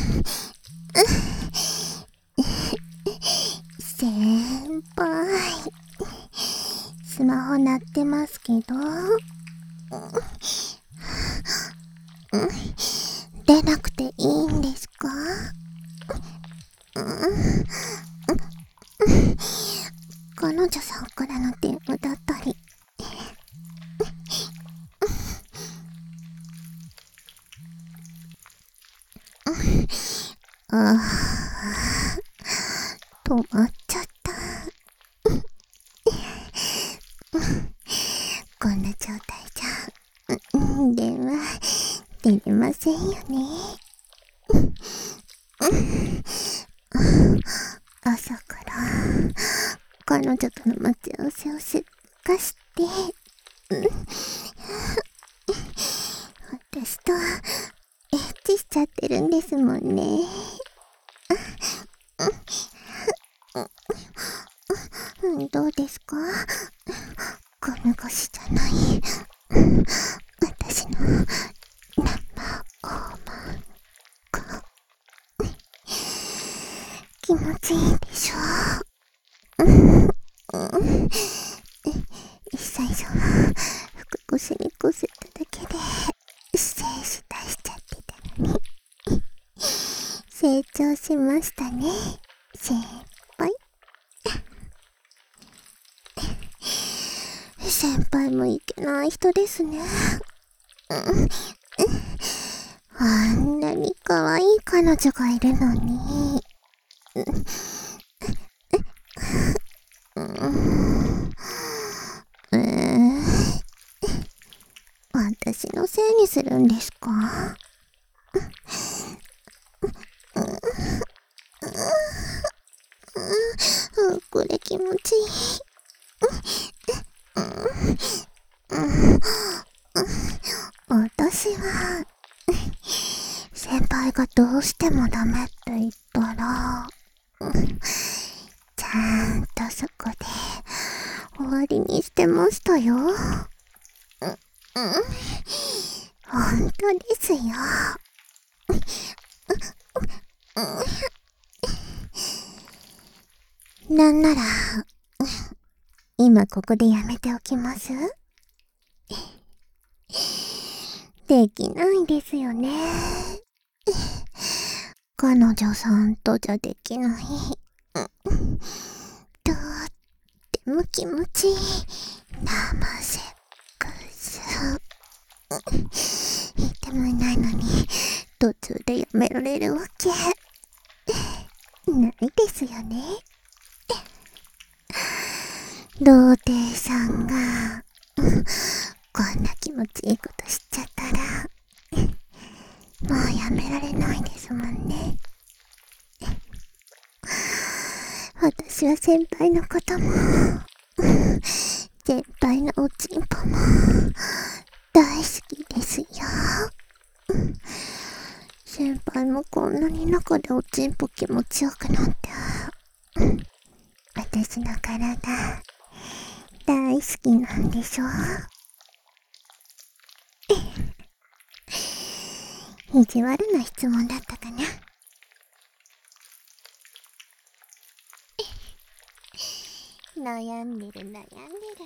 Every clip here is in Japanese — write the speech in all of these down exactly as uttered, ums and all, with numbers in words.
先輩、スマホ鳴ってますけど、出なくていいんですか？彼女さんからの電話だったり。ああ、止まっちゃった。こんな状態じゃ電話出れませんよね。朝から彼女との待ち合わせをすっかして、私とエッチしちゃってるんですもんね。どうですか？ゴム越しじゃない私の生オーマンが気持ちいいでしょ？最初は腹腰にこすっただけで精子出しちゃってたのに成長しましたね、先輩。先輩もいけない人ですね。あんなに可愛い彼女がいるのに。えー、私のせいにするんですか？これ気持ちいい。私は先輩がどうしてもダメって言ったら、ちゃんとそこで終わりにしてましたよ。本当ですよ。なんなら今ここでやめておきます？できないですよね。彼女さんとじゃできない。とっても気持ちいい生セックス。言ってもいないのに途中でやめられるわけないですよね。童貞さんがこんな気持ちいいことしちゃったらもうやめられないですもんね。私は先輩のことも先輩のおちんぽも大好きですよ。先輩もこんなに中でおちんぽ気持ちよくなって私の体大好きなんでしょ？意地悪な質問だったかな。悩んでる悩んでる。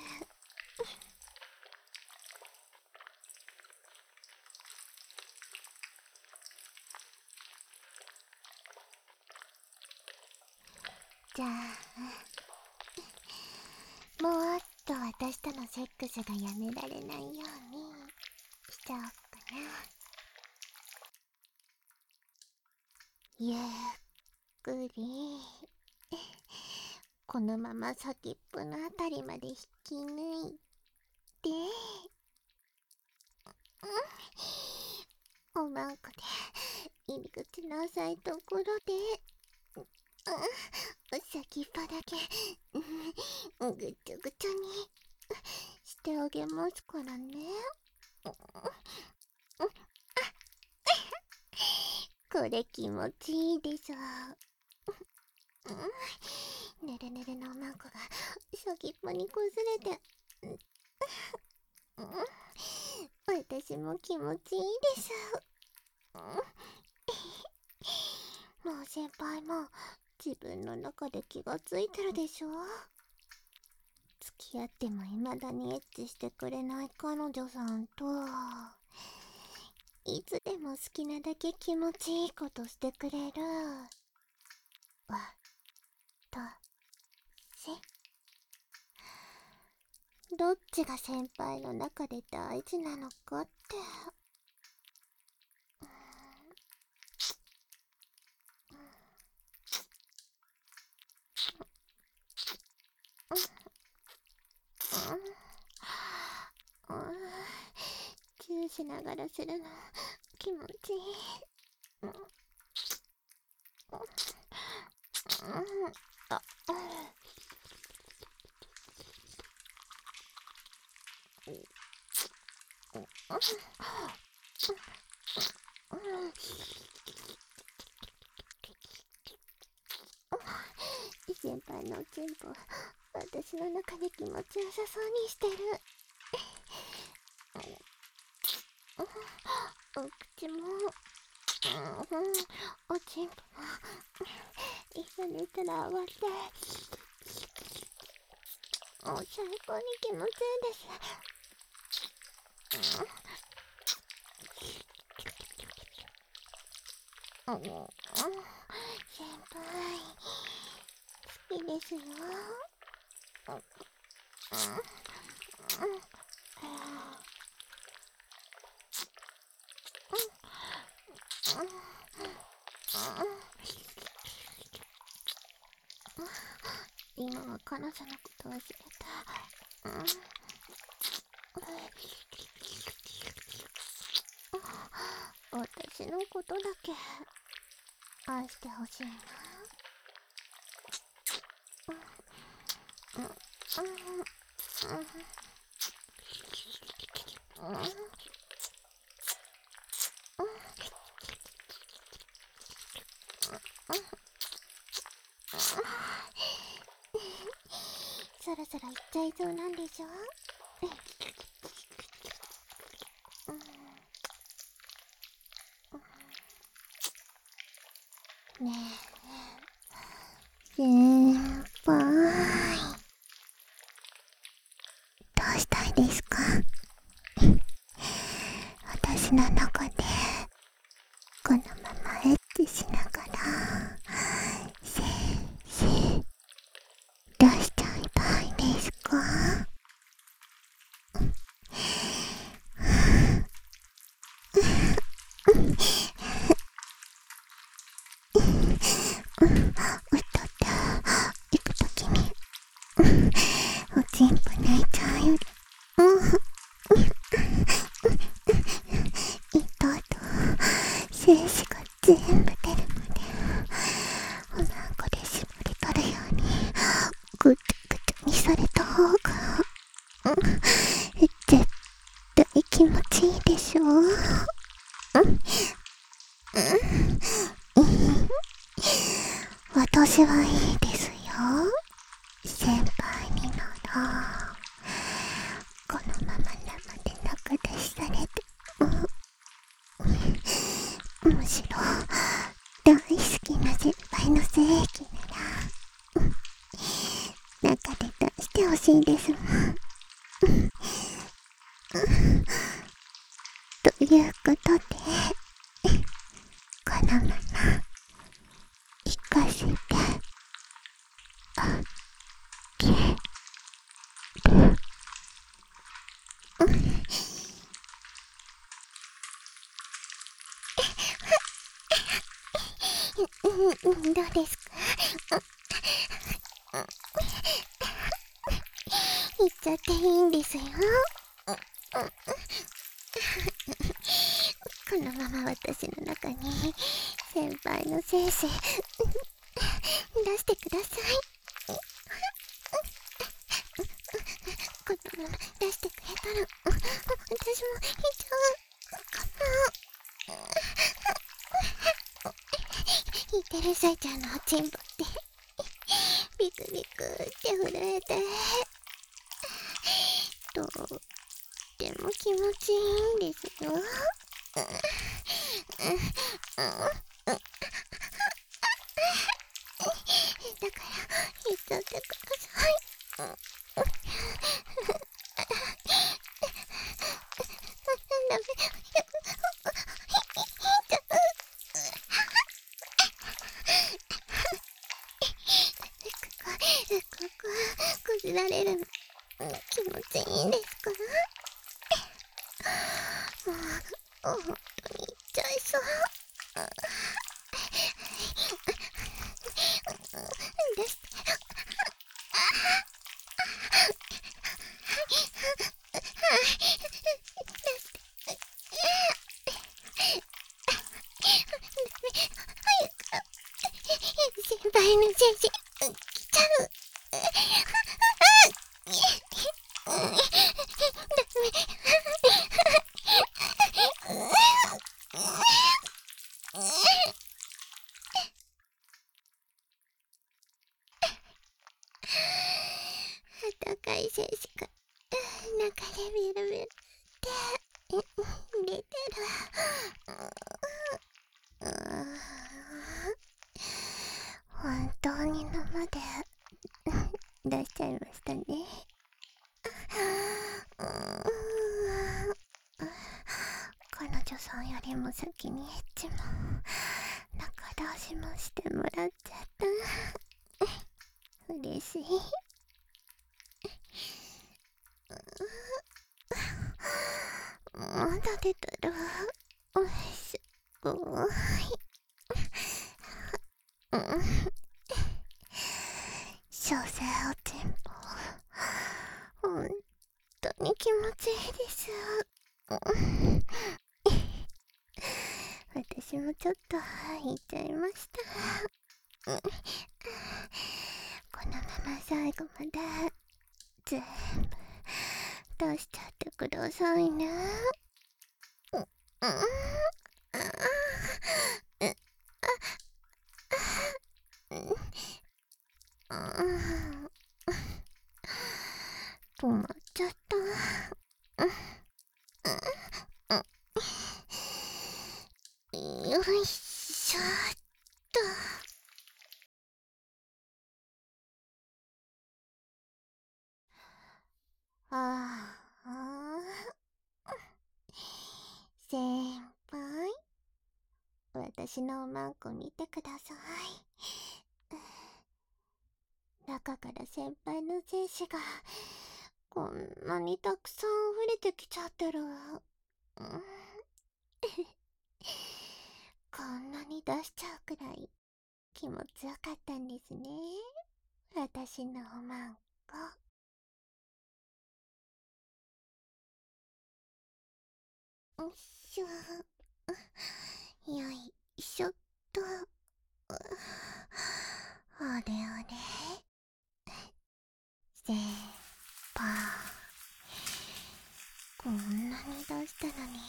じゃあもっと私とのセックスがやめられないようにしちゃおうかな。ゆっくりこのまま先っぽのあたりまで引き抜いて、おまんこで入り口の浅いところで、うん、先っぽだけぐちょぐちょにしてあげますからね。これ気持ちいいでしょ？ねるねるのおまんこが先っぽにこすれて、私も気持ちいいでしょ？ 先輩も自分の中で気がついてるでしょ。付き合っても未だにエッチしてくれない彼女さんと、いつでも好きなだけ気持ちいいことしてくれるわたし、どっちが先輩の中で大事なのかって。チューしながらするの気持ちいい。あ、先輩のおちんぽ、私の中で気持ちよさそうにしてる。お口も、おちんぽも一緒にいたら合わせて、もう最高に気持ちいいです。うん、先輩好きですよ。今は彼女のこと忘れた。うん、私のことだけ愛してほしいな。うん、うん、うん、うん、そろそろ行っちゃいそうなんでしょ。ねえ、先輩、どうしたいですか？私の中でこのままエッチしながらせーせー出しちゃいたいですか？歌って行くときにおちんぽ泣いちゃうより、糸と精子が全部出るまでおなこで絞り取るようにぐちゃぐちゃにされた方が絶対気持ちいいでしょ。私はいいですよ。先輩にならこのまま生で中出しされて、むしろ大好きな先輩の精液なら中で出してほしいですもん。ということで、このまま行かせてあげる。うん、どうですか？言っちゃっていいんですよ。このまま私の中に先輩の精子出してください。このまま出してくれたら私もいっちゃうかも。引いてるさいちゃんのおちんぽってビクビクって震えてとっても気持ちいいんですよ。 せられるの、うん、気持ちいいんですから。もう、本当に言っちゃいそう。出して。先輩の先生、来ちゃう。高い精子が中でビルビルって出てる。本当に生で出しちゃいましたね。彼女さんよりも先にエッチも中出しもしてもらっちゃった。嬉しい。まだ出てる。おいしょ。小生おちんぽ、本当に気持ちいいです。私もちょっと入っちゃいました。このまま最後まで全部出しちゃってくださいね。うん、止まっちゃった。よいしょっと。ああ、先輩、私のおまんこ見てください。中から先輩の精子がこんなにたくさん溢れてきちゃってる。こんなに出しちゃうくらい気持ちよかったんですね、私のおまんこ。よいしょ、よいしょっと。あれあれ、先輩、こんなに出したのに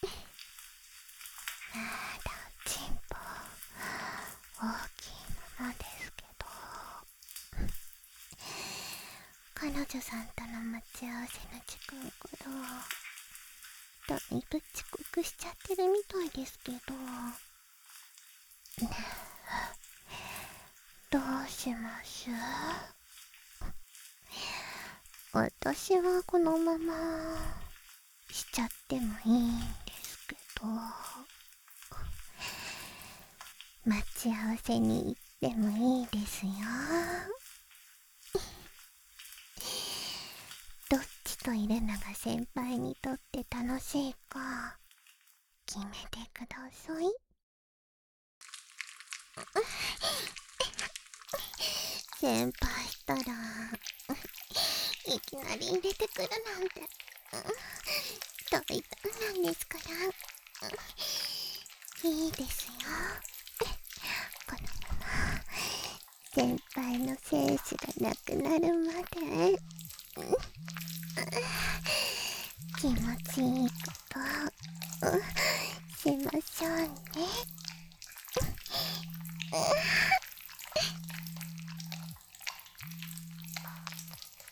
まだチンポ大きいままですけど、彼女さんとの待ち合わせの時間からだいぶ遅刻しちゃってるみたいですけど、ねえ、どうします？私はこのまましちゃってもいいんですけど、待ち合わせに行ってもいいですよ。どっちといるのが先輩にとって楽しいか決めてください。先輩ったらいきなり入れてくるなんて大胆なんですから。いいですよ、このまま先輩の精子がなくなるまで